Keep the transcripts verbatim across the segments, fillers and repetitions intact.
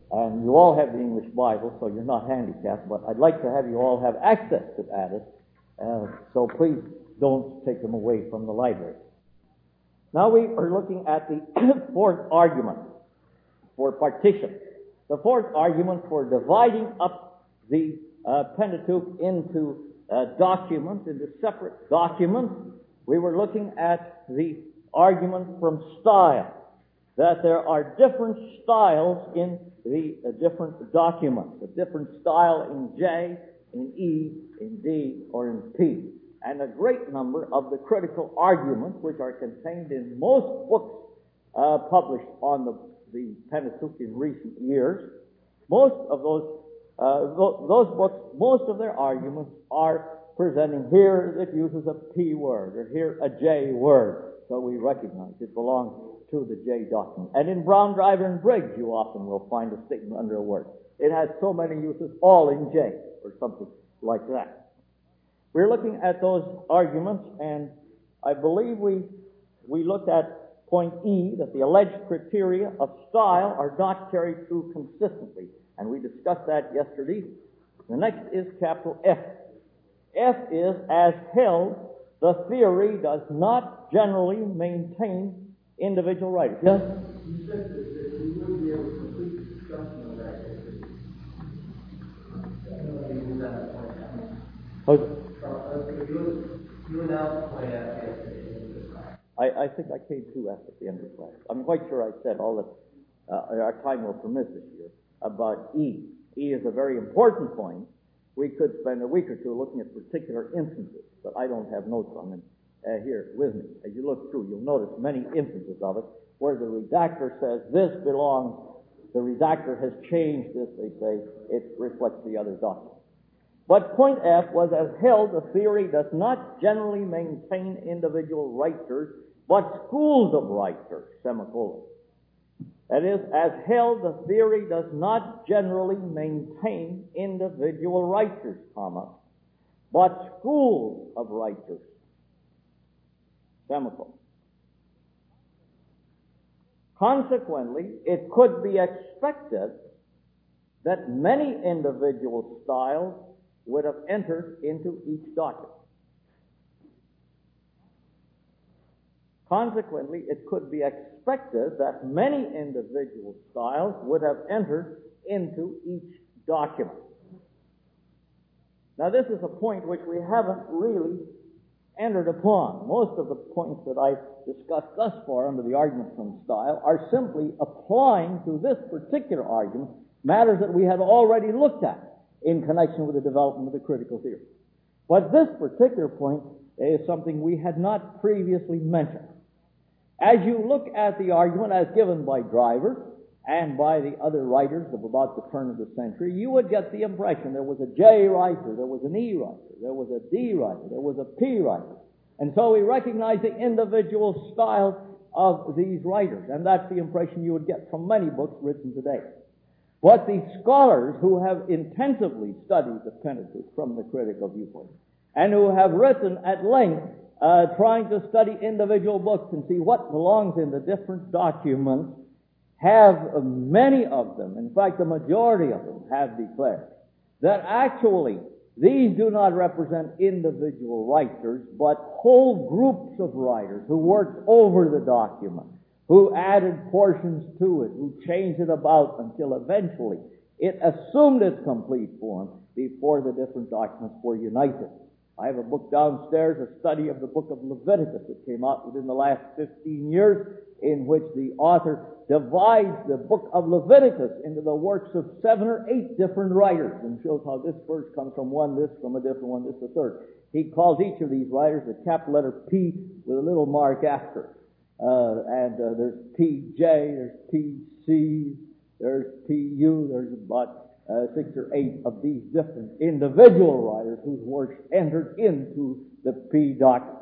And you all have the English Bible, so you're not handicapped, but I'd like to have you all have access to Addis, uh, so please don't take them away from the library. Now we are looking at the fourth argument for partition. The fourth argument for dividing up the uh, Pentateuch into uh, documents, into separate documents. We were looking at the argument from style, that there are different styles in the uh, different documents, a different style in J, in E, in D, or in P. And a great number of the critical arguments which are contained in most books uh, published on the, the Pentateuch in recent years, most of those uh, th- those books, most of their arguments are presenting here it uses a P word, or here a J word, so we recognize it belongs to the J document. And in Brown, Driver, and Briggs, you often will find a statement under a word. It has so many uses, all in J, or something like that. We're looking at those arguments, and I believe we we looked at point E, that the alleged criteria of style are not carried through consistently, and we discussed that yesterday. The next is capital F. F is, as held, the theory does not generally maintain individual writers. Yes? You said that, that you wouldn't be able to complete the discussion of that if you use that point out. Oh, You, you announced the point out yesterday in this class. I, I think I came to F at the end of the class. I'm quite sure I said all that uh, our time will permit this year about E. E is a very important point. We could spend a week or two looking at particular instances, but I don't have notes on them uh, here with me. As you look through, you'll notice many instances of it where the redactor says this belongs, the redactor has changed this, they say, it reflects the other document. But point F was, as held, the theory does not generally maintain individual writers, but schools of writers, semicolon. That is, as held, the theory does not generally maintain individual writers, comma, but schools of writers, semicolon. Consequently, it could be expected that many individual styles would have entered into each document. Consequently, it could be expected that many individual styles would have entered into each document. Now, this is a point which we haven't really entered upon. Most of the points that I've discussed thus far under the argument from style are simply applying to this particular argument matters that we had already looked at in connection with the development of the critical theory. But this particular point is something we had not previously mentioned. As you look at the argument as given by Driver and by the other writers of about the turn of the century, you would get the impression there was a J writer, there was an E writer, there was a D writer, there was a P writer. And so we recognize the individual style of these writers, and that's the impression you would get from many books written today. But the scholars who have intensively studied the Pentateuch from the critical viewpoint, and who have written at length uh, trying to study individual books and see what belongs in the different documents, have uh, many of them, in fact the majority of them, have declared that actually these do not represent individual writers, but whole groups of writers who worked over the document, who added portions to it, who changed it about until eventually it assumed its complete form before the different documents were united. I have a book downstairs, a study of the book of Leviticus that came out within the last fifteen years, in which the author divides the book of Leviticus into the works of seven or eight different writers and shows how this verse comes from one, this from a different one, this the third. He calls each of these writers a capital letter P with a little mark after it. Uh, and uh, there's P J, there's P C, there's P U, there's about uh, six or eight of these different individual writers whose works entered into the P document.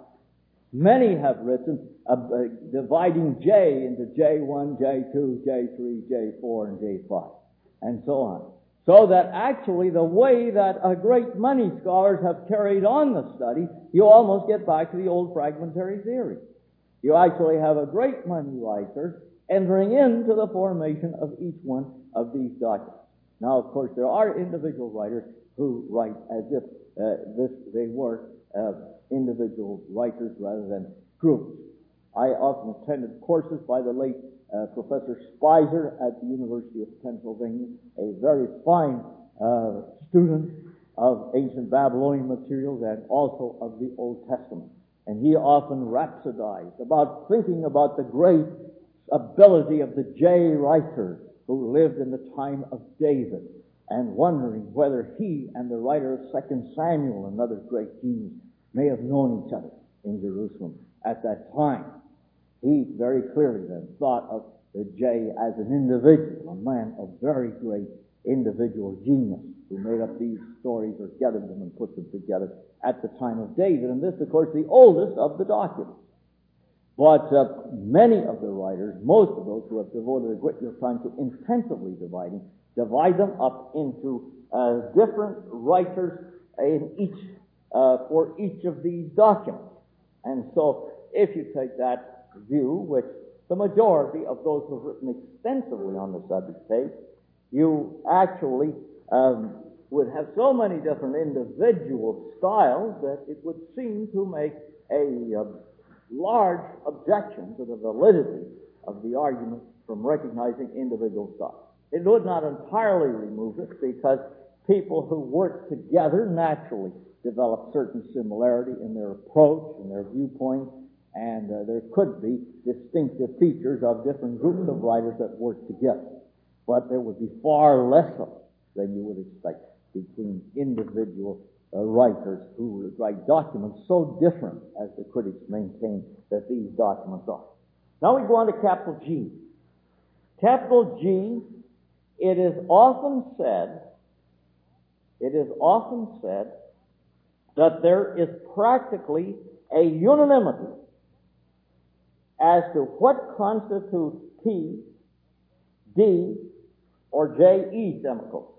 Many have written uh, uh, dividing J into J one, J two, J three, J four, and J five, and so on. So that actually the way that a great many scholars have carried on the study, you almost get back to the old fragmentary theory. You actually have a great many writers entering into the formation of each one of these documents. Now, of course, there are individual writers who write as if uh, this they were uh, individual writers rather than groups. I often attended courses by the late uh, Professor Spicer at the University of Pennsylvania, a very fine uh, student of ancient Babylonian materials and also of the Old Testament. And he often rhapsodized about thinking about the great ability of the J writers who lived in the time of David, and wondering whether he and the writer of Second Samuel, another great genius, may have known each other in Jerusalem at that time. He very clearly then thought of the J as an individual, a man of very great individual genius, who made up these stories or gathered them and put them together at the time of David. And this, of course, the oldest of the documents. But uh, many of the writers, most of those who have devoted a great deal of time to intensively dividing, divide them up into uh, different writers in each uh, for each of these documents. And so, if you take that view, which the majority of those who have written extensively on the subject take, you actually um, would have so many different individual styles that it would seem to make a uh, large objection to the validity of the argument from recognizing individual styles. It would not entirely remove it, because people who work together naturally develop certain similarity in their approach and their viewpoint, and uh, there could be distinctive features of different groups of writers that work together. But there would be far less of it than you would expect between individual uh, writers who would write documents so different as the critics maintain that these documents are. Now we go on to capital G. Capital G, it is often said, it is often said that there is practically a unanimity as to what constitutes P, D, or J E semicopes.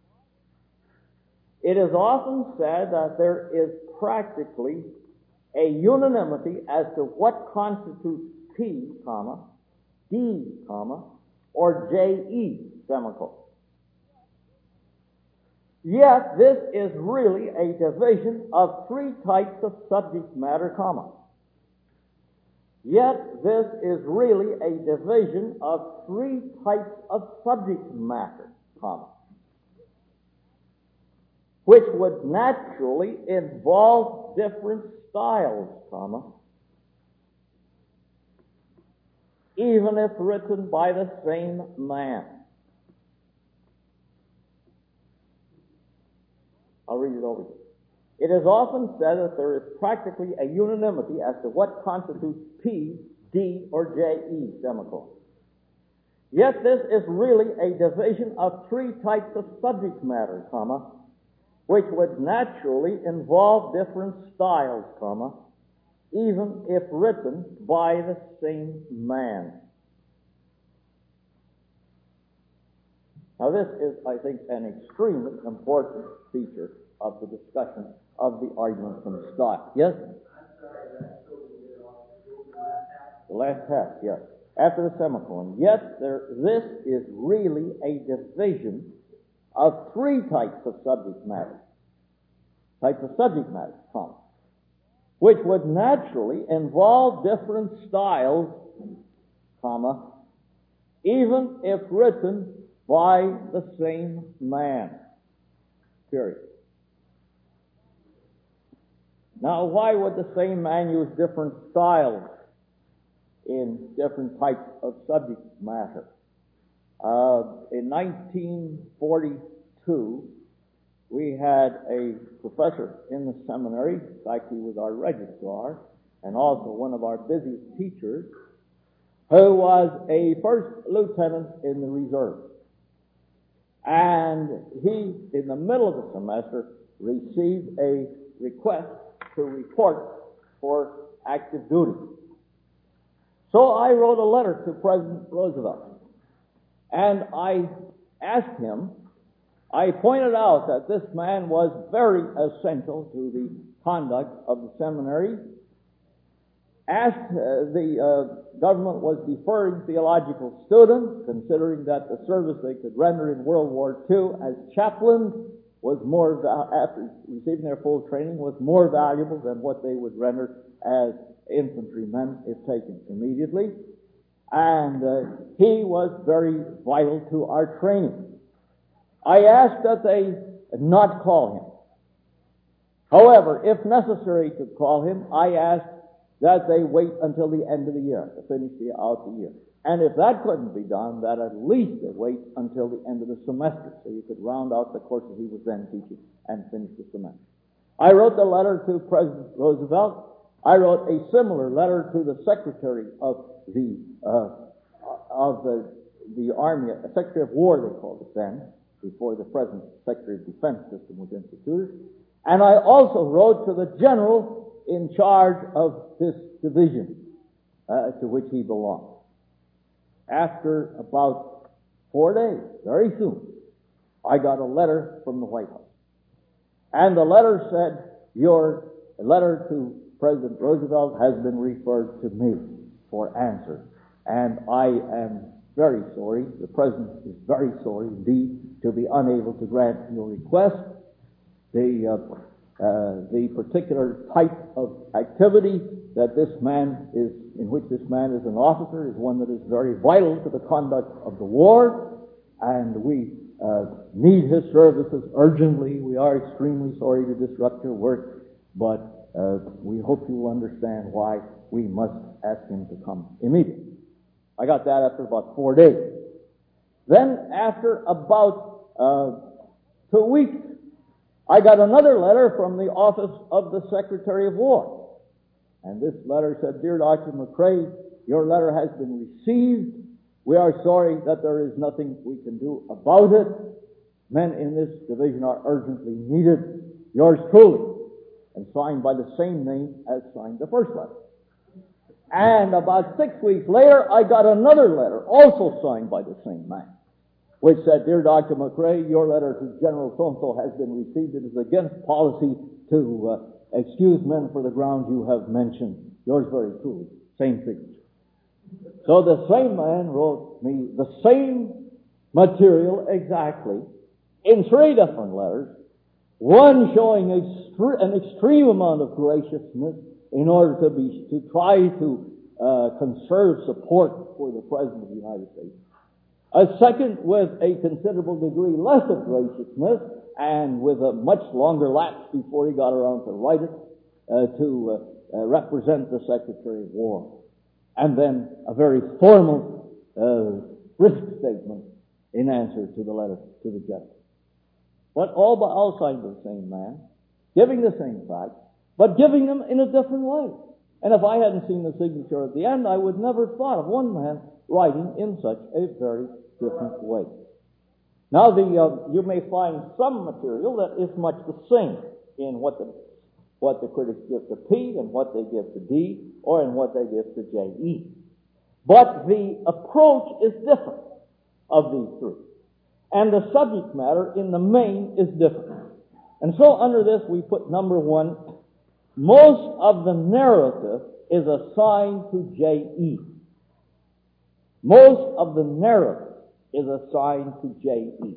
It is often said that there is practically a unanimity as to what constitutes P, comma, D, comma, or J E semicopes. Yet this is really a division of three types of subject matter, comma. Yet this is really a division of three types of subject matter, comma, which would naturally involve different styles, comma, even if written by the same man. I'll read it over again. It is often said that there is practically a unanimity as to what constitutes P, D, or J E semicolon. Yet this is really a division of three types of subject matter, comma, which would naturally involve different styles, comma, even if written by the same man. Now this is, I think, an extremely important feature of the discussion of the argument from style. Yes? The last half, yes. After the semicolon. Yet there, this is really a division of three types of subject matter. Types of subject matter, comma, which would naturally involve different styles, comma, even if written by the same man. Period. Now, why would the same man use different styles in different types of subject matter? Uh, in nineteen forty-two, we had a professor in the seminary, in fact he was our registrar, and also one of our busiest teachers, who was a first lieutenant in the reserve. And he, in the middle of the semester, received a request to report for active duty. So I wrote a letter to President Roosevelt, and I asked him, I pointed out that this man was very essential to the conduct of the seminary, asked, uh, the uh, government was deferring theological students, considering that the service they could render in World War Two as chaplains was more, after receiving their full training, was more valuable than what they would render as infantrymen if taken immediately. And uh, he was very vital to our training. I asked that they not call him. However, if necessary to call him, I asked that they wait until the end of the year to finish the, out the year. And if that couldn't be done, that at least they wait until the end of the semester so you could round out the courses he was then teaching and finish the semester. I wrote the letter to President Roosevelt. I wrote a similar letter to the Secretary of the uh, of the the Army, uh, Secretary of War they called it then, before the present Secretary of Defense system was instituted. And I also wrote to the general in charge of this division uh, to which he belonged. After about four days, very soon, I got a letter from the White House. And the letter said, your letter to President Roosevelt has been referred to me for answer. And I am very sorry, the President is very sorry indeed, to be unable to grant your request. The, uh, uh, the particular type of activity that this man is, in which this man is an officer, is one that is very vital to the conduct of the war, and we uh, need his services urgently. We are extremely sorry to disrupt your work, but uh, we hope you will understand why we must ask him to come immediately. I got that after about four days. Then, after about uh, two weeks, I got another letter from the office of the Secretary of War. And this letter said, Dear Doctor McCrae, your letter has been received. We are sorry that there is nothing we can do about it. Men in this division are urgently needed. Yours truly. And signed by the same name as signed the first letter. And about six weeks later, I got another letter, also signed by the same man, which said, Dear Doctor McCrae, your letter to General so-and-so has been received. It is against policy to uh, excuse men for the grounds you have mentioned. Yours very truly. Same signature. So the same man wrote me the same material exactly in three different letters, one showing extre- an extreme amount of graciousness in order to be to try to uh, conserve support for the President of the United States. A second with a considerable degree less of graciousness and with a much longer lapse before he got around to write it uh, to uh, uh, represent the Secretary of War. And then a very formal uh, risk statement in answer to the letter to the general. But all by all signed by the same man, giving the same facts, but giving them in a different way. And if I hadn't seen the signature at the end, I would never have thought of one man writing in such a very different way. Now, the uh, you may find some material that is much the same in what the what the critics give to P and what they give to D, or in what they give to J E. But the approach is different of these three. And the subject matter in the main is different. And so under this we put number one, most of the narrative is assigned to J E. Most of the narrative is assigned to J E.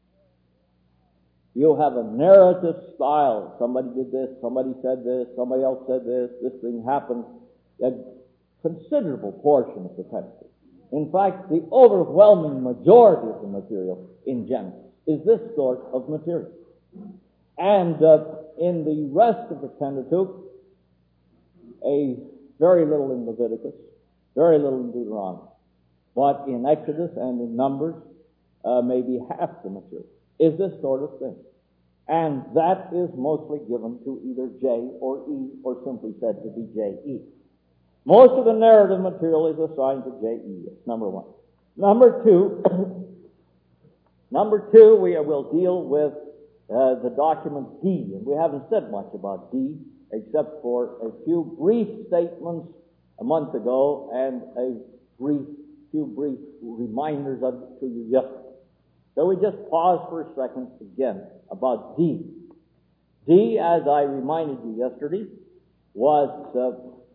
You have a narrative style. Somebody did this, somebody said this, somebody else said this, this thing happened. A considerable portion of the Pentateuch. In fact, the overwhelming majority of the material in Genesis is this sort of material. And uh, in the rest of the Pentateuch, a very little in Leviticus, very little in Deuteronomy. But in Exodus and in Numbers, uh, maybe half the material is this sort of thing. And that is mostly given to either J or E, or simply said to be J E. Most of the narrative material is assigned to J E. That's number one. Number two, number two, we will deal with uh, the document D, and we haven't said much about D, except for a few brief statements a month ago and a brief, few brief reminders of it to you yesterday. So we just pause for a second again about D. D, as I reminded you yesterday, was uh,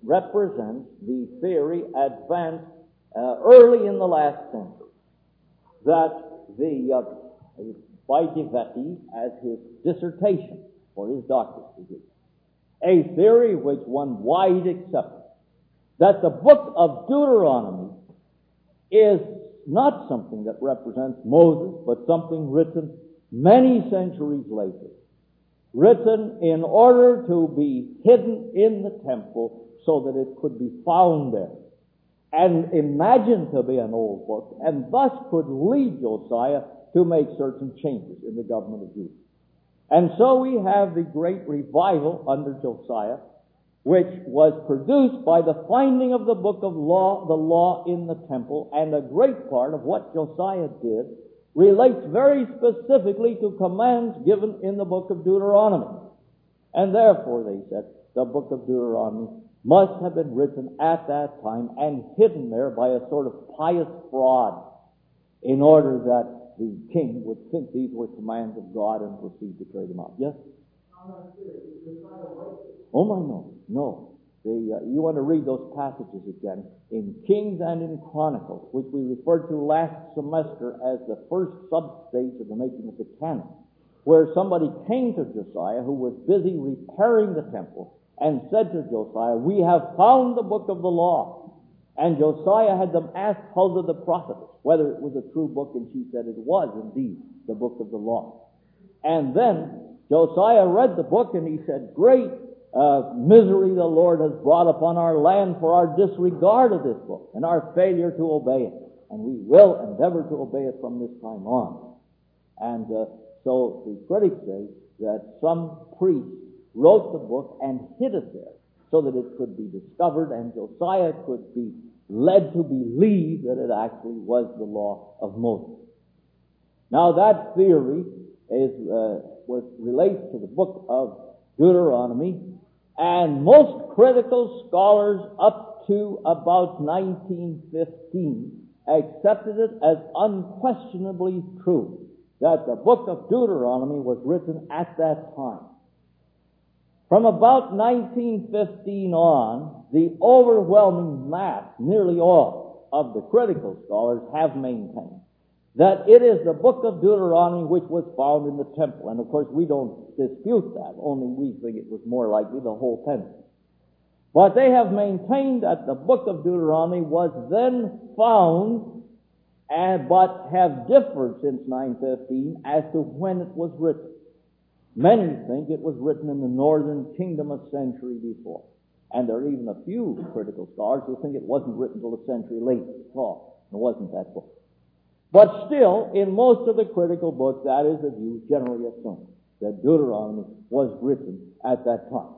represents the theory advanced uh, early in the last century that the uh, by De Wetty as his dissertation for his doctorate degree, a theory which won wide acceptance, that the book of Deuteronomy is not something that represents Moses, but something written many centuries later, written in order to be hidden in the temple so that it could be found there, and imagined to be an old book, and thus could lead Josiah to make certain changes in the government of Judah. And so we have the great revival under Josiah, which was produced by the finding of the book of law, the law in the temple, and a great part of what Josiah did relates very specifically to commands given in the book of Deuteronomy. And therefore, they said, the book of Deuteronomy must have been written at that time and hidden there by a sort of pious fraud in order that the king would think these were commands of God and proceed to carry them out. Yes? Oh my, no, no. The, uh, you want to read those passages again in Kings and in Chronicles, which we referred to last semester as the first sub-stage of the making of the canon, where somebody came to Josiah who was busy repairing the temple and said to Josiah, "We have found the book of the law." And Josiah had them ask Huldah the prophetess whether it was a true book, and she said it was indeed the book of the law. And then Josiah read the book, and he said, "Great uh, misery the Lord has brought upon our land for our disregard of this book and our failure to obey it. And we will endeavor to obey it from this time on." And uh, so the critics say that some priest wrote the book and hid it there so that it could be discovered and Josiah could be led to believe that it actually was the law of Moses. Now that theory is uh, was relates to the book of Deuteronomy, and most critical scholars up to about nineteen fifteen accepted it as unquestionably true that the book of Deuteronomy was written at that time. From about nineteen fifteen on, the overwhelming mass, nearly all of the critical scholars have maintained that it is the book of Deuteronomy which was found in the temple. And of course we don't dispute that, only we think it was more likely the whole Pentateuch. But they have maintained that the book of Deuteronomy was then found, and but have differed since nine fifteen as to when it was written. Many think it was written in the northern kingdom a century before. And there are even a few critical scholars who think it wasn't written till a century later at all. It wasn't that book. But still, in most of the critical books, that is the view generally assumed, that Deuteronomy was written at that time.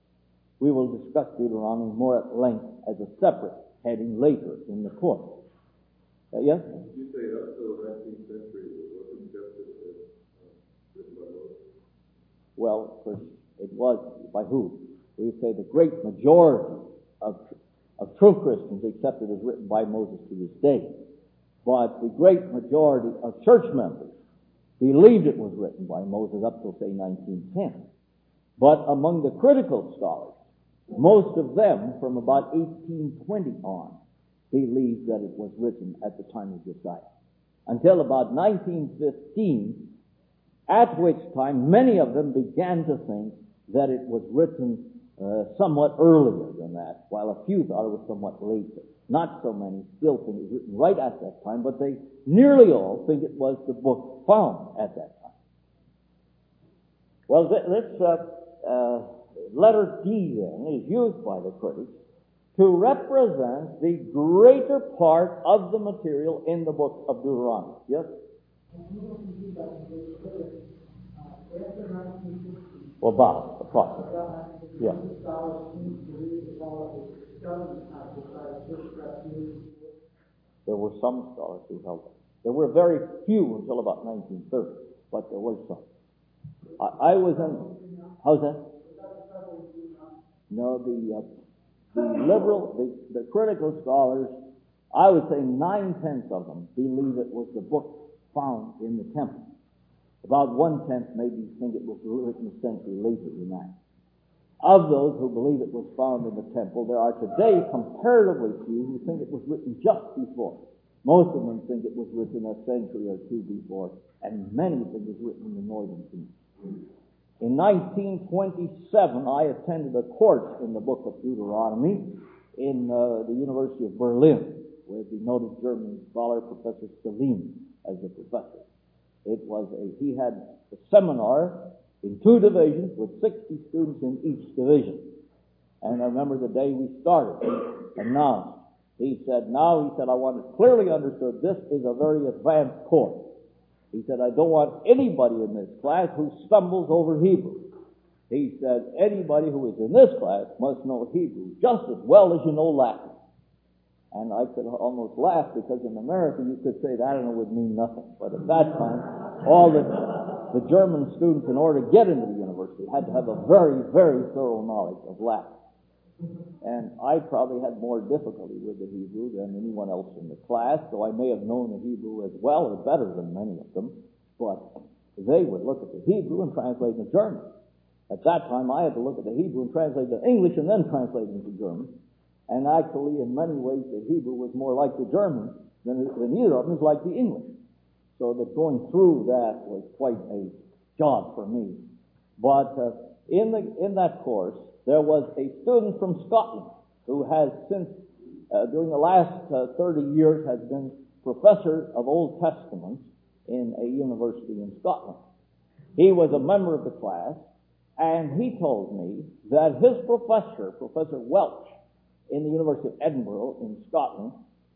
We will discuss Deuteronomy more at length as a separate heading later in the course. Uh, yes? You say up to the nineteenth century, it wasn't just as uh, written by Moses? Well, of course, it was by who? We say the great majority of, of true Christians accept it as written by Moses to this day. But the great majority of church members believed it was written by Moses up till, say, nineteen ten. But among the critical scholars, most of them from about eighteen twenty on believed that it was written at the time of Josiah. Until about nineteen fifteen, at which time many of them began to think that it was written uh, somewhat earlier than that, while a few thought it was somewhat later. Not so many still think it was written right at that time, but they nearly all think it was the book found at that time. Well, this uh, uh, letter D then is used by the critics to represent the greater part of the material in the book of Deuteronomy. Yes? Well, about approximately. Yeah. There were some scholars who held it. There were very few until about nineteen thirty, but there were some. I, I was in. How's that? No, the uh, the liberal, the, the critical scholars, I would say nine tenths of them believe it was the book found in the temple. About one tenth maybe think it was written a century later than that. Of those who believe it was found in the temple, there are today comparatively few who think it was written just before. Most of them think it was written a century or two before, and many think it was written in the northern kingdom. In nineteen twenty-seven, I attended a course in the book of Deuteronomy in uh, the University of Berlin, with the noted German scholar Professor Salim as a professor. It was a, he had a seminar in two divisions with sixty students in each division. And I remember the day we started, he announced, he said, now, he said, I want it clearly understood, this is a very advanced course. He said, I don't want anybody in this class who stumbles over Hebrew. He said, anybody who is in this class must know Hebrew just as well as you know Latin. And I could almost laugh, because in America you could say that and it would mean nothing. But at that time, all the, the German students, in order to get into the university, had to have a very, very thorough knowledge of Latin. And I probably had more difficulty with the Hebrew than anyone else in the class, though I may have known the Hebrew as well or better than many of them. But they would look at the Hebrew and translate into German. At that time, I had to look at the Hebrew and translate to English and then translate into German. And actually, in many ways, the Hebrew was more like the German than, than either of them is like the English. So that going through that was quite a job for me. But uh, in the in that course, there was a student from Scotland who has since, uh, during the last uh, thirty years, has been professor of Old Testament in a university in Scotland. He was a member of the class, and he told me that his professor, Professor Welch, in the University of Edinburgh in Scotland,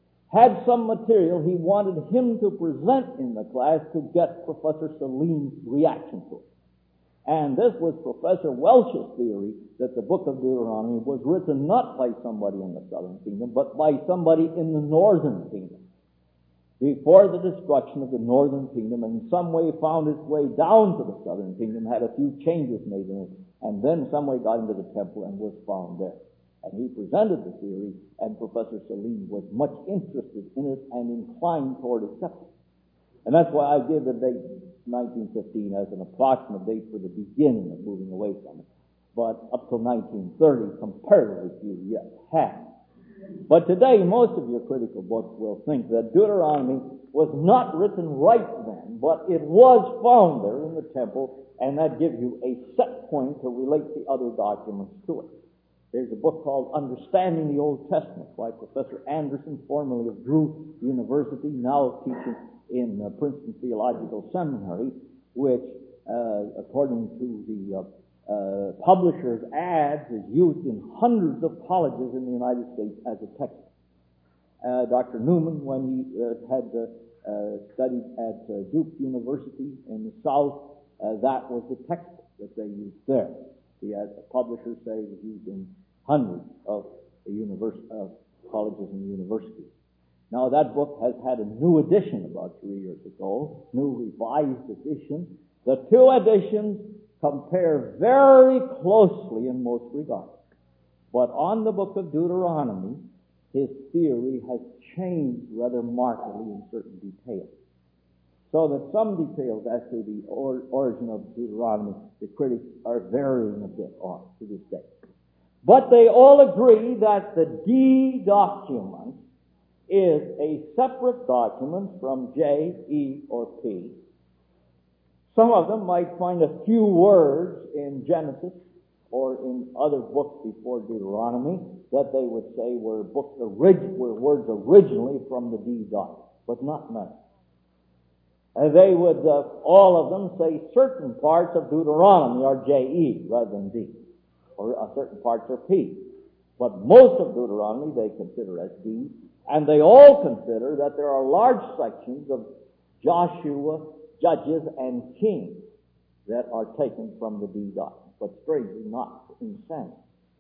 had some material he wanted him to present in the class to get Professor Salim's reaction to it. And this was Professor Welch's theory that the book of Deuteronomy was written not by somebody in the southern kingdom, but by somebody in the northern kingdom, before the destruction of the northern kingdom, and in some way found its way down to the southern kingdom, had a few changes made in it, and then some way got into the temple and was found there. And he presented the theory, and Professor Salim was much interested in it and inclined toward acceptance. And that's why I give the date nineteen fifteen as an approximate date for the beginning of moving away from it. But up till nineteen thirty, comparatively few yet have. But today, most of your critical books will think that Deuteronomy was not written right then, but it was found there in the temple, and that gives you a set point to relate the other documents to it. There's a book called Understanding the Old Testament by Professor Anderson, formerly of Drew University, now teaching in uh, Princeton Theological Seminary, which, uh, according to the uh, uh, publisher's ads, is used in hundreds of colleges in the United States as a textbook. Uh, Doctor Newman, when he uh, had uh, uh, studied at uh, Duke University in the South, uh, that was the textbook that they used there. The uh, publishers say it was used in hundreds of university, uh, colleges and universities. Now, that book has had a new edition about three years ago, new revised edition. The two editions compare very closely in most regards. But on the book of Deuteronomy, his theory has changed rather markedly in certain details. So that some details as to the or, origin of Deuteronomy, the critics are varying a bit on to this day. But they all agree that the D document is a separate document from J, E, or P. Some of them might find a few words in Genesis or in other books before Deuteronomy that they would say were books orig- were words originally from the D document, but not many. Uh, they would, uh, all of them, say certain parts of Deuteronomy are J E rather than D, or uh, certain parts are P. But most of Deuteronomy they consider as D, and they all consider that there are large sections of Joshua, Judges, and Kings that are taken from the D document, but strangely not in sense.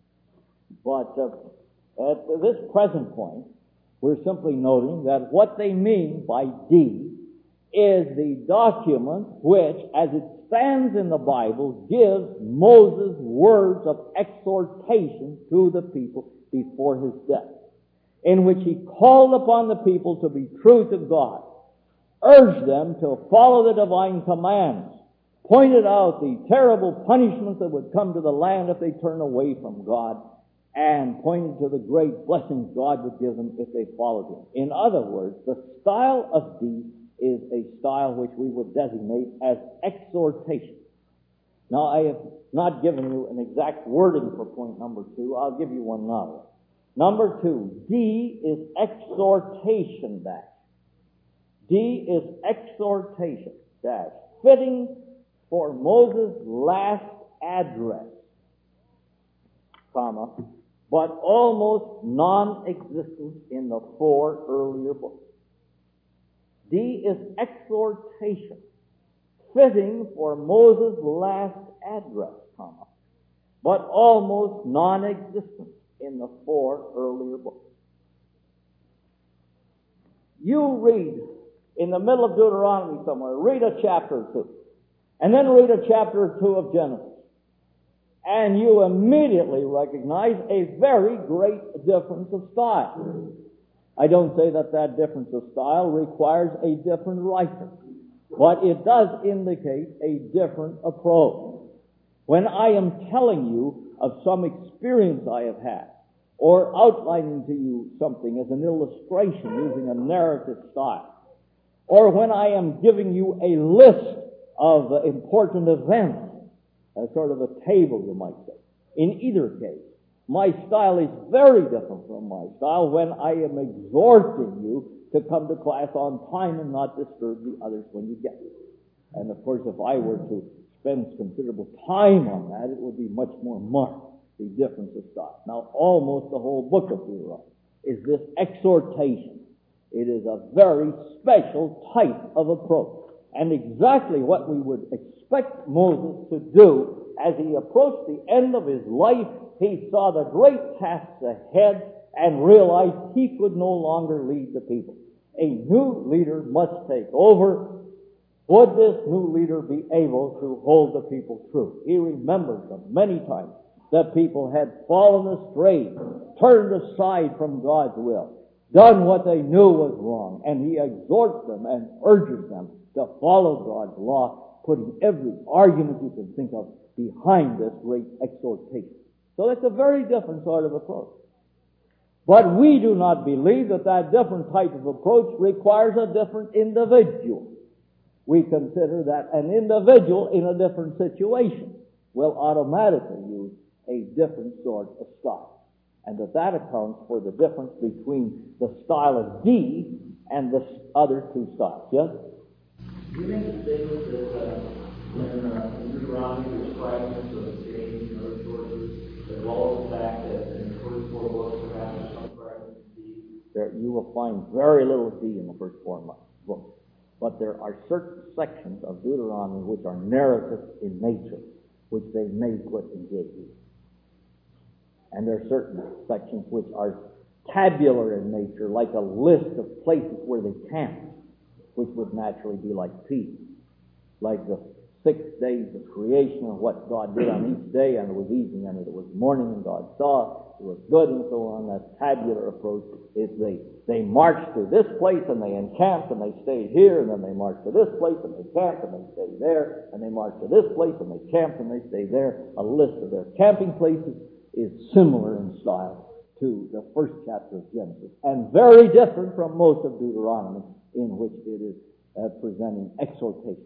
But uh, at this present point, we're simply noting that what they mean by D is the document which, as it stands in the Bible, gives Moses words of exhortation to the people before his death, in which he called upon the people to be true to God, urged them to follow the divine commands, pointed out the terrible punishment that would come to the land if they turn away from God, and pointed to the great blessings God would give them if they followed him. In other words, the style of D is a style which we would designate as exhortation. Now, I have not given you an exact wording for point number two. I'll give you one now. Number two, D is exhortation dash. D is exhortation dash, fitting for Moses' last address, comma, but almost non-existent in the four earlier books. D is exhortation, fitting for Moses' last address, comma, but almost non-existent in the four earlier books. You read in the middle of Deuteronomy somewhere, read a chapter or two, and then read a chapter or two of Genesis, and you immediately recognize a very great difference of style. I don't say that that difference of style requires a different writer, but it does indicate a different approach. When I am telling you of some experience I have had, or outlining to you something as an illustration using a narrative style, or when I am giving you a list of uh, important events, a sort of a table, you might say. In either case, my style is very different from my style when I am exhorting you to come to class on time and not disturb the others when you get here. And of course, if I were to spend considerable time on that, it would be much more marked, the difference of style. Now, almost the whole book of Deuteronomy is this exhortation. It is a very special type of approach, and exactly what we would expect Moses to do as he approached the end of his life. He saw the great tasks ahead and realized he could no longer lead the people. A new leader must take over. Would this new leader be able to hold the people true? He remembered them many times. The people had fallen astray, turned aside from God's will, done what they knew was wrong, and he exhorts them and urges them to follow God's law, putting every argument you can think of behind this great exhortation. So that's a very different sort of approach. But we do not believe that that different type of approach requires a different individual. We consider that an individual in a different situation will automatically use a different sort of style, and that that accounts for the difference between the style of D and the other two styles. Yes? Do you make the statement that uh, when uh, in Deuteronomy there's fragments of James and other sources, that all the fact that in the first four books perhaps there's some fragments of D? There, you will find very little D in the first four books, but there are certain sections of Deuteronomy which are narrative in nature, which they may put in J E. And there are certain sections which are tabular in nature, like a list of places where they camped, which would naturally be like P, like the six days of creation and what God did on each day, and it was evening and it was morning and God saw it was good and so on. That tabular approach is they they marched to this place and they encamped and they stayed here, and then they marched to this place and they camped and they stayed there, and they marched to this place and they camped and they stayed there. A list of their camping places is similar in style to the first chapter of Genesis, and very different from most of Deuteronomy, in which it is uh, presenting exhortation.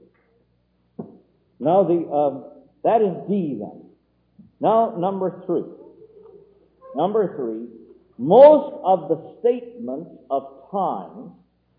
Now, the um, that is D then. Now, number three. Number three, most of the statements of time,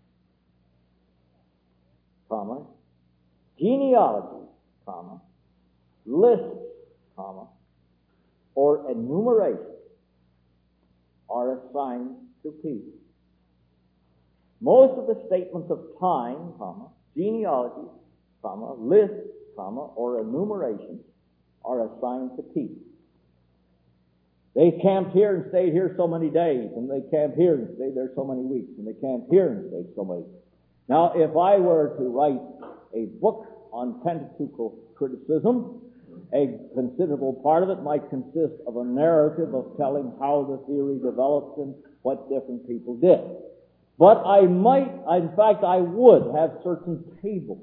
comma, genealogy, comma, lists, comma, or enumeration are assigned to P. Most of the statements of time, comma, genealogy, comma, lists, comma, or enumeration are assigned to P. They camped here and stayed here so many days, and they camped here and stayed there so many weeks, and they camped here and stayed so many. Now, if I were to write a book on Pentateuchal criticism, a considerable part of it might consist of a narrative of telling how the theory developed and what different people did. But I might, in fact, I would have certain tables.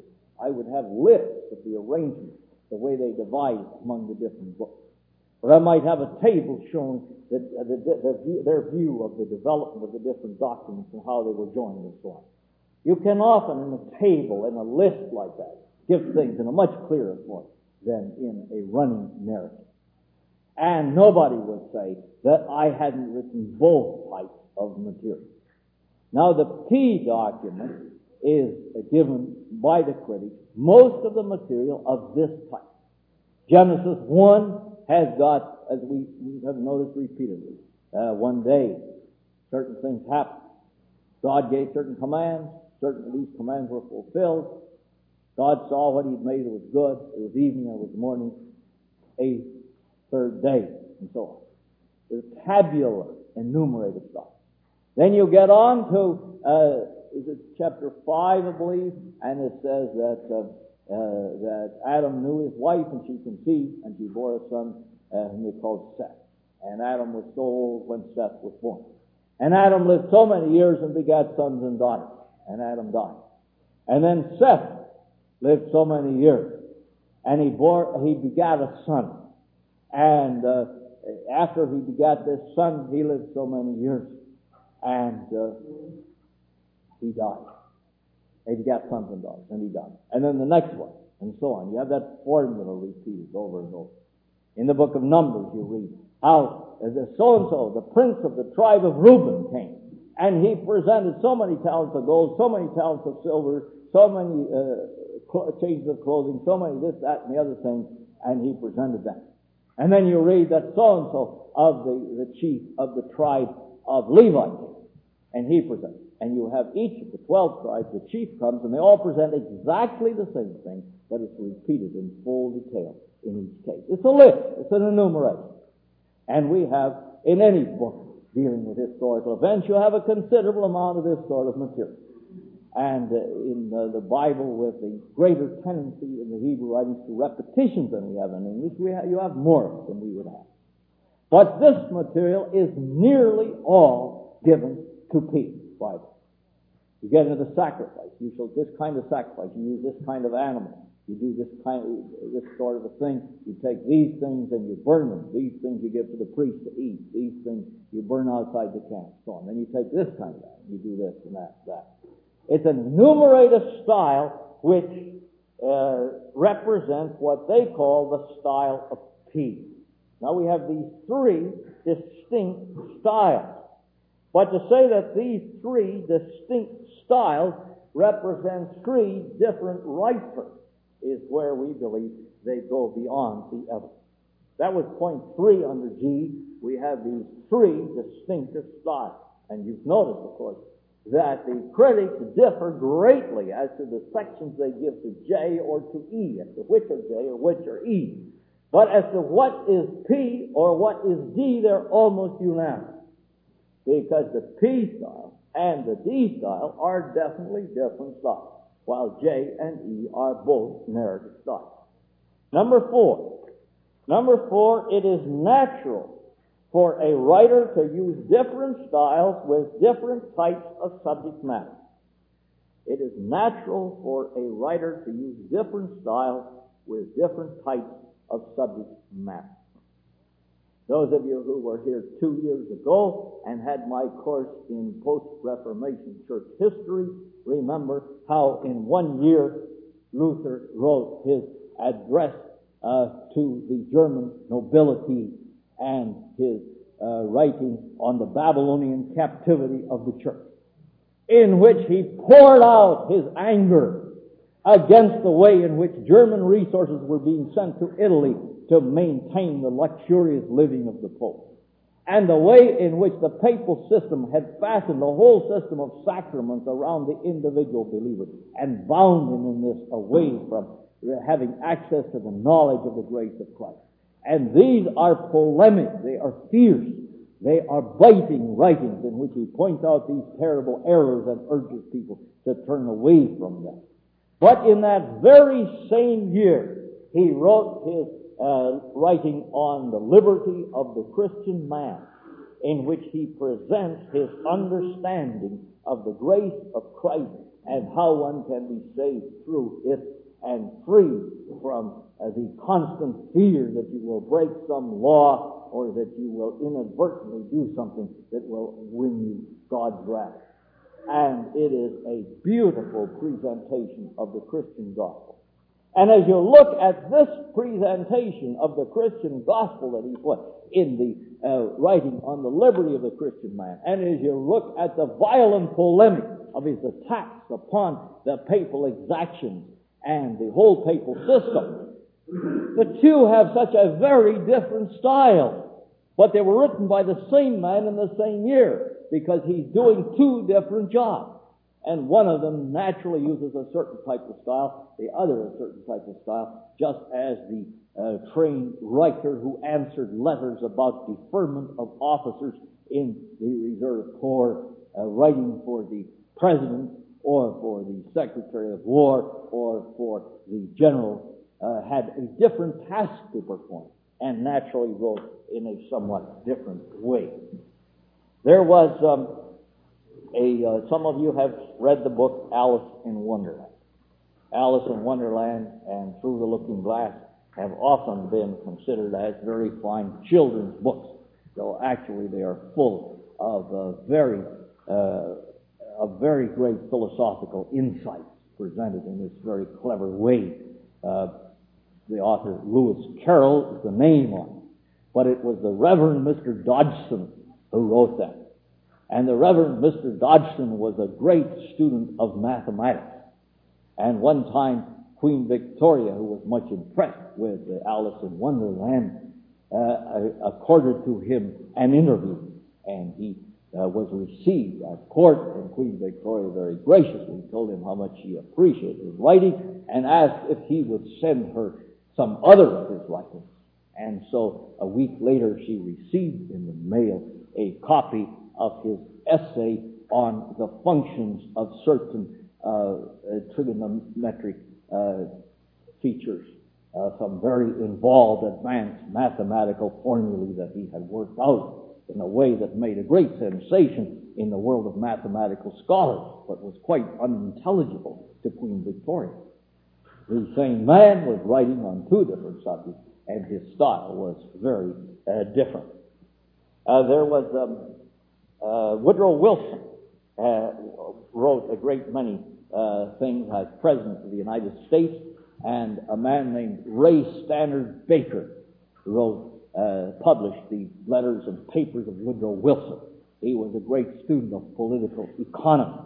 I would have lists of the arrangement, the way they divide among the different books. Or I might have a table showing the, the, the, the, their view of the development of the different documents and how they were joined and so on. You can often, in a table, in a list like that, give things in a much clearer form than in a running narrative. And nobody would say that I hadn't written both types of material. Now, the P document is given by the critics most of the material of this type. Genesis one has got, as we have noticed repeatedly, uh, one day certain things happened. God gave certain commands. Certain of these commands were fulfilled. God saw what He'd made, it was good. It was evening, it was morning, a third day, and so on. It's tabular, enumerated stuff. Then you get on to, uh, is it chapter five, I believe, and it says that uh, uh, that Adam knew his wife, and she conceived, and she bore a son, uh, whom they called Seth. And Adam was so old when Seth was born. And Adam lived so many years and begat sons and daughters. And Adam died. And then Seth lived so many years, and he bore, he begat a son. And uh, after he begat this son, he lived so many years, and uh, he died. He begat sons and daughters, and he died. And then the next one, and so on. You have that formula repeated over and over. In the book of Numbers, you read how the so-and-so, the prince of the tribe of Reuben, came. And he presented so many talents of gold, so many talents of silver, so many uh, cl- changes of clothing, so many this, that, and the other thing, and he presented them. And then you read that so-and-so of the, the chief of the tribe of Levi came, and he presented. And you have each of the twelve tribes, the chief comes, and they all present exactly the same thing, but it's repeated in full detail in each case. It's a list. It's an enumeration. And we have, in any book dealing with historical events, you have a considerable amount of this sort of material. And uh, in uh, the Bible, with the greater tendency in the Hebrew writings to repetitions than we have in English, we have, you have more than we would have. But this material is nearly all given to P. Bible. You get into the sacrifice. You shall this kind of sacrifice. You use this kind of animal. You do this kind of, this sort of a thing. You take these things and you burn them. These things you give to the priest to eat. These things you burn outside the camp. So on. Then you take this kind of animal. You do this and that, that. It's an enumerative style which uh, represents what they call the style of P. Now we have these three distinct styles. But to say that these three distinct styles represent three different writers is where we believe they go beyond the other. That was point three under G. We have these three distinctive styles. And you've noticed, of course, that the critics differ greatly as to the sections they give to J or to E, as to which are J or which are E. But as to what is P or what is D, they're almost unanimous. Because the P style and the D style are definitely different styles, while J and E are both narrative styles. Number four. Number four, it is natural for a writer to use different styles with different types of subject matter. It is natural for a writer to use different styles with different types of subject matter. Those of you who were here two years ago and had my course in post-Reformation church history remember how in one year Luther wrote his address uh, to the German nobility and his uh, writing on the Babylonian captivity of the church, in which he poured out his anger against the way in which German resources were being sent to Italy to maintain the luxurious living of the Pope, and the way in which the papal system had fastened the whole system of sacraments around the individual believer and bound him in this away from having access to the knowledge of the grace of Christ. And these are polemic, they are fierce, they are biting writings in which he points out these terrible errors and urges people to turn away from them. But in that very same year, he wrote his Uh, writing on the liberty of the Christian man, in which he presents his understanding of the grace of Christ and how one can be saved through it and free from uh, the constant fear that you will break some law or that you will inadvertently do something that will win you God's wrath. And it is a beautiful presentation of the Christian gospel. And as you look at this presentation of the Christian gospel that he put in the uh, writing on the liberty of the Christian man, and as you look at the violent polemic of his attacks upon the papal exactions and the whole papal system, the two have such a very different style. But they were written by the same man in the same year, because he's doing two different jobs. And one of them naturally uses a certain type of style, the other a certain type of style, just as the uh, trained writer who answered letters about deferment of officers in the Reserve Corps, uh, writing for the President or for the Secretary of War or for the General, uh, had a different task to perform and naturally wrote in a somewhat different way. There was um, a, uh, some of you have read the book Alice in Wonderland. Alice in Wonderland and Through the Looking Glass have often been considered as very fine children's books, though actually they are full of uh, very, uh, of very great philosophical insights presented in this very clever way. Uh, the author Lewis Carroll is the name on it, but it was the Reverend Mister Dodgson who wrote that. And the Reverend Mister Dodgson was a great student of mathematics. And one time, Queen Victoria, who was much impressed with uh, Alice in Wonderland, uh, accorded to him an interview. And he uh, was received at court, and Queen Victoria very graciously told him how much she appreciated his writing and asked if he would send her some other of his writings. And so a week later, she received in the mail a copy of his essay on the functions of certain uh, uh, trigonometric uh, features, uh, some very involved, advanced mathematical formulae that he had worked out in a way that made a great sensation in the world of mathematical scholars, but was quite unintelligible to Queen Victoria. The same man was writing on two different subjects, and his style was very uh, different. Uh, there was um, uh, Woodrow Wilson uh, wrote a great many uh, things as President of the United States, and a man named Ray Stannard Baker wrote, uh, published the letters and papers of Woodrow Wilson. He was a great student of political economy,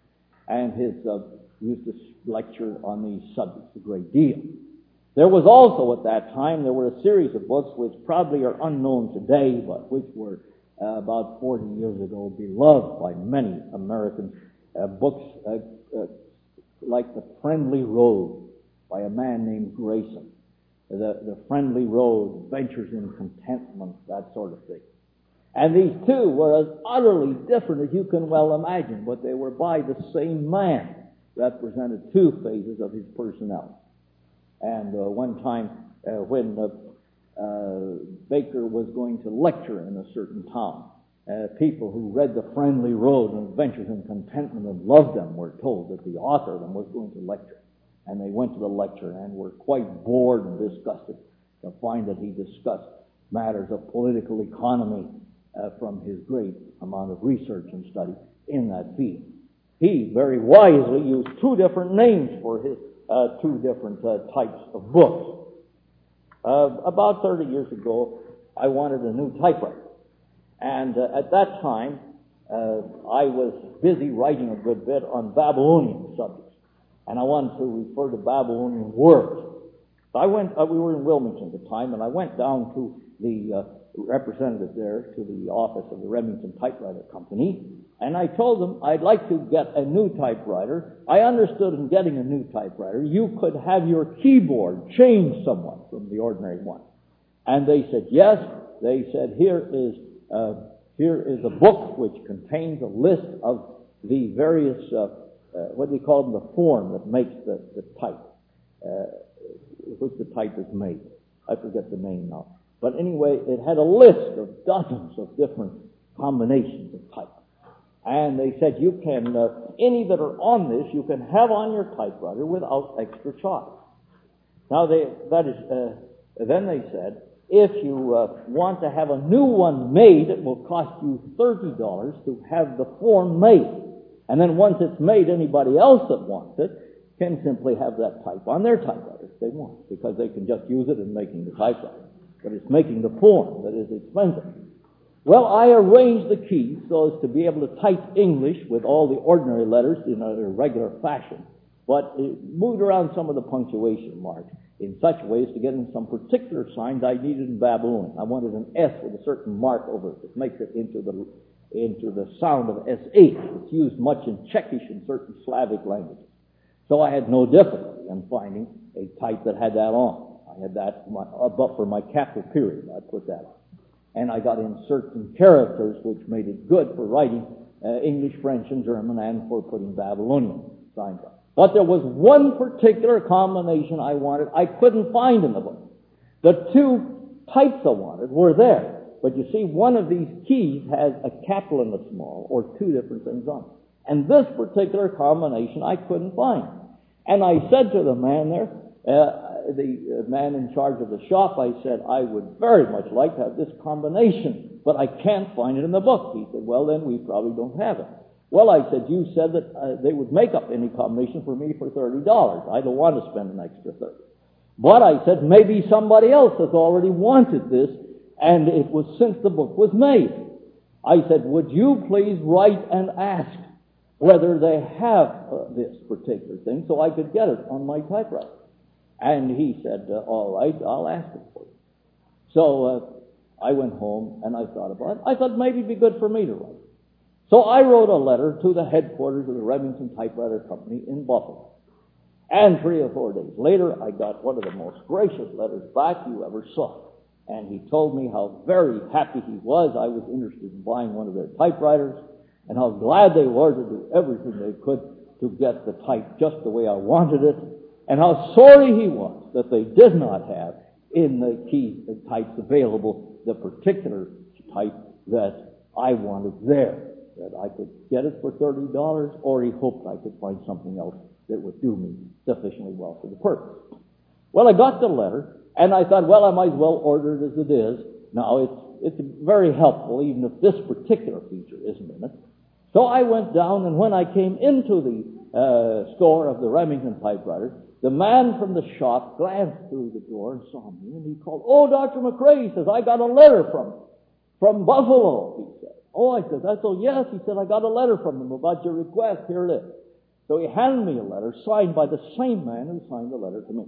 and his uh, used to lecture on these subjects a great deal. There was also at that time, there were a series of books which probably are unknown today, but which were uh, about forty years ago beloved by many Americans. Uh, books uh, uh, like The Friendly Road by a man named Grayson. The, the Friendly Road, Ventures in Contentment, that sort of thing. And these two were as utterly different as you can well imagine, but they were by the same man, represented two phases of his personality. And uh, one time uh, when uh, uh, Baker was going to lecture in a certain town, uh, people who read The Friendly Road and Adventures in Contentment and loved them were told that the author of them was going to lecture. And they went to the lecture and were quite bored and disgusted to find that he discussed matters of political economy uh, from his great amount of research and study in that field. He very wisely used two different names for his uh, two different uh, types of books. Uh, about thirty years ago, I wanted a new typewriter. And uh, at that time, uh, I was busy writing a good bit on Babylonian subjects. And I wanted to refer to Babylonian words. So I went, uh, we were in Wilmington at the time, and I went down to the uh, representative there, to the office of the Remington Typewriter Company, and I told them I'd like to get a new typewriter. I understood in getting a new typewriter, you could have your keyboard changed somewhat from the ordinary one. And they said, yes. They said, here is, uh, here is a book which contains a list of the various uh, Uh, what do you call them, the form that makes the, the type, uh, which the type is made. I forget the name now. But anyway, it had a list of dozens of different combinations of type. And they said you can, uh, any that are on this, you can have on your typewriter without extra charge. Now, they, that is, uh, then they said, if you uh, want to have a new one made, it will cost you thirty dollars to have the form made. And then once it's made, anybody else that wants it can simply have that type on their typewriter if they want, because they can just use it in making the typewriter. But it's making the form that is expensive. Well, I arranged the keys so as to be able to type English with all the ordinary letters in a regular fashion, but it moved around some of the punctuation marks in such ways to get in some particular signs I needed in Babylonian. I wanted an S with a certain mark over it that makes it into the into the sound of S H. It's used much in Czechish and certain Slavic languages. So I had no difficulty in finding a type that had that on. I had that my, but for my capital period, I put that on. And I got in certain characters which made it good for writing uh, English, French, and German, and for putting Babylonian signs on. But there was one particular combination I wanted I couldn't find in the book. The two types I wanted were there. But you see, one of these keys has a capital and a small, or two different things on it. And this particular combination I couldn't find. And I said to the man there, uh, the man in charge of the shop, I said, I would very much like to have this combination, but I can't find it in the book. He said, well, then we probably don't have it. Well, I said, you said that uh, they would make up any combination for me for thirty dollars. I don't want to spend an extra thirty dollars. But I said, maybe somebody else has already wanted this, and it was since the book was made. I said, would you please write and ask whether they have uh, this particular thing so I could get it on my typewriter? And he said, uh, all right, I'll ask it for you. So uh, I went home and I thought about it. I thought maybe it'd be good for me to write. So I wrote a letter to the headquarters of the Remington Typewriter Company in Buffalo. And three or four days later, I got one of the most gracious letters back you ever saw. And he told me how very happy he was I was interested in buying one of their typewriters, and how glad they were to do everything they could to get the type just the way I wanted it, and how sorry he was that they did not have in the key the types available the particular type that I wanted there, that I could get it for thirty dollars, or he hoped I could find something else that would do me sufficiently well for the purpose. Well, I got the letter, and I thought, well, I might as well order it as it is. Now, it's, it's very helpful, even if this particular feature isn't in it. So I went down, and when I came into the uh, store of the Remington typewriter, the man from the shop glanced through the door and saw me, and he called, oh, Doctor McRae, he says, I got a letter from from Buffalo, he said. Oh, I said, I said, yes, he said, I got a letter from him about your request. Here it is. So he handed me a letter signed by the same man who signed the letter to me.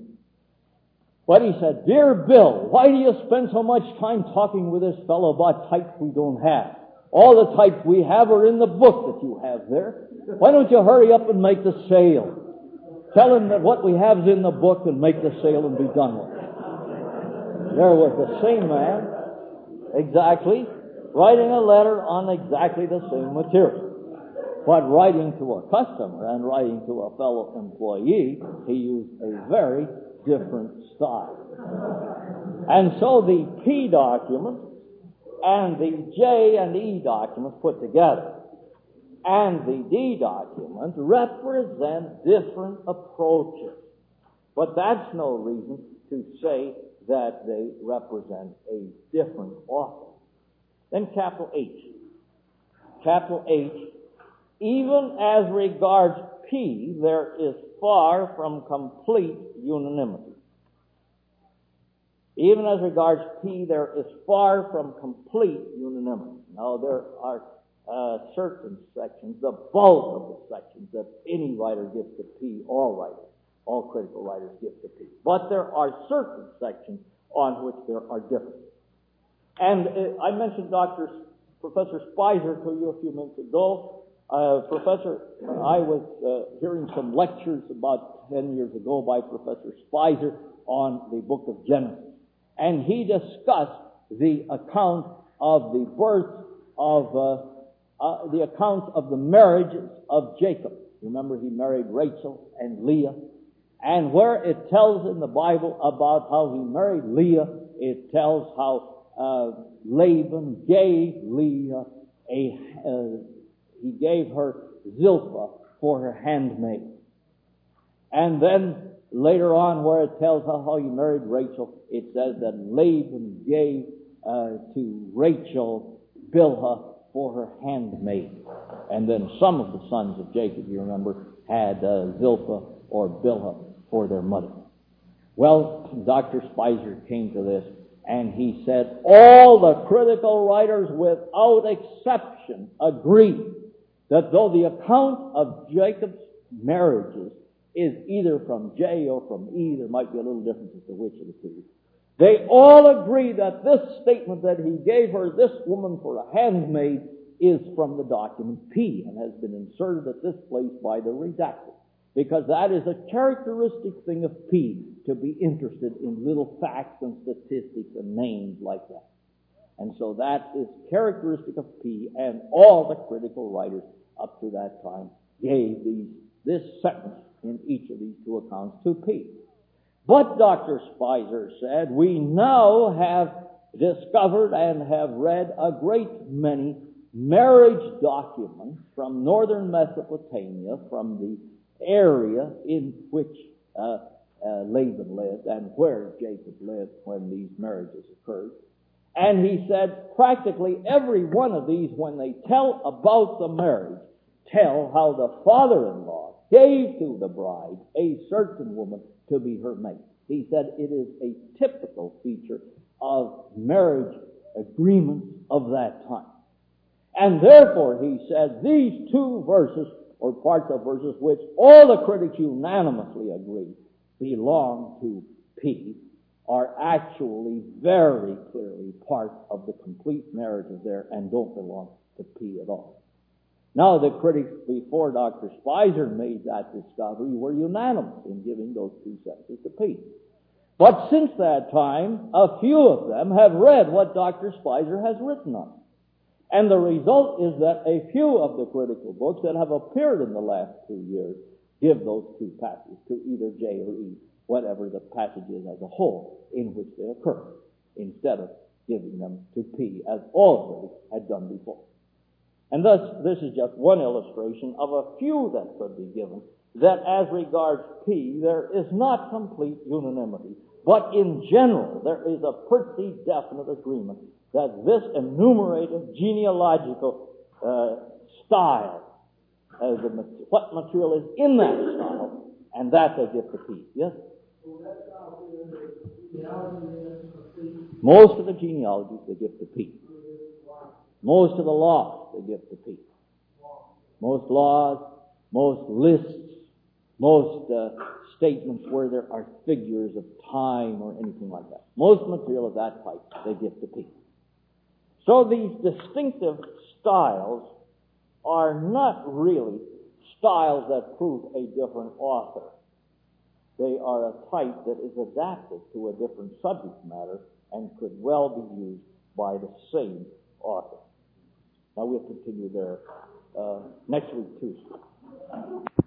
But he said, dear Bill, why do you spend so much time talking with this fellow about types we don't have? All the types we have are in the book that you have there. Why don't you hurry up and make the sale? Tell him that what we have is in the book, and make the sale and be done with it. There was the same man, exactly, writing a letter on exactly the same material. But writing to a customer and writing to a fellow employee, he used a very different style. And so the P document and the J and E documents put together and the D document represent different approaches. But that's no reason to say that they represent a different author. Then capital H. Capital H, even as regards P, there is far from complete unanimity. Even as regards P, there is far from complete unanimity. Now, there are uh, certain sections, the bulk of the sections that any writer gives to P, all writers, all critical writers give to P. But there are certain sections on which there are differences. And uh, I mentioned Doctor Professor Spicer to you a few minutes ago. Uh, Professor, I was uh, hearing some lectures about ten years ago by Professor Spicer on the book of Genesis. And he discussed the account of the birth of, uh, uh, the account of the marriages of Jacob. Remember, he married Rachel and Leah. And where it tells in the Bible about how he married Leah, it tells how uh, Laban gave Leah a, uh, he gave her Zilpah for her handmaid. And then later on where it tells how, how he married Rachel, it says that Laban gave uh, to Rachel Bilhah for her handmaid. And then some of the sons of Jacob, you remember, had uh, Zilpah or Bilhah for their mother. Well, Doctor Spicer came to this, and he said all the critical writers without exception agree that though the account of Jacob's marriages is either from J or from E, there might be a little difference as to which of the two, they all agree that this statement that he gave her this woman for a handmaid is from the document P and has been inserted at this place by the redactor, because that is a characteristic thing of P, to be interested in little facts and statistics and names like that. And so that is characteristic of P, and all the critical writers up to that time gave these, this sentence in each of these two accounts to P. But Doctor Spicer said, we now have discovered and have read a great many marriage documents from northern Mesopotamia, from the area in which uh, uh, Laban lived and where Jacob lived when these marriages occurred. And he said practically every one of these, when they tell about the marriage, tell how the father-in-law gave to the bride a certain woman to be her mate. He said it is a typical feature of marriage agreements of that time. And therefore, he said, these two verses, or parts of verses, which all the critics unanimously agree belong to P, are actually very clearly part of the complete narrative there and don't belong to P at all. Now, the critics before Doctor Spicer made that discovery were unanimous in giving those two sentences to P. But since that time, a few of them have read what Doctor Spicer has written on it. And the result is that a few of the critical books that have appeared in the last two years give those two passages to either J or E, whatever the passage is as a whole in which they occur, instead of giving them to P, as all critics had done before. And thus, this is just one illustration of a few that could be given, that as regards P, there is not complete unanimity, but in general, there is a pretty definite agreement that this enumerative genealogical uh, style, as the, what material is in that style, and that they give to P. Yes? Most of the genealogies they give to P. Most of the laws they give to P. Most laws, most lists, most uh, statements where there are figures of time or anything like that. Most material of that type they give to P. So these distinctive styles are not really styles that prove a different author. They are a type that is adapted to a different subject matter and could well be used by the same author. Now we'll continue there uh, next week, Tuesday.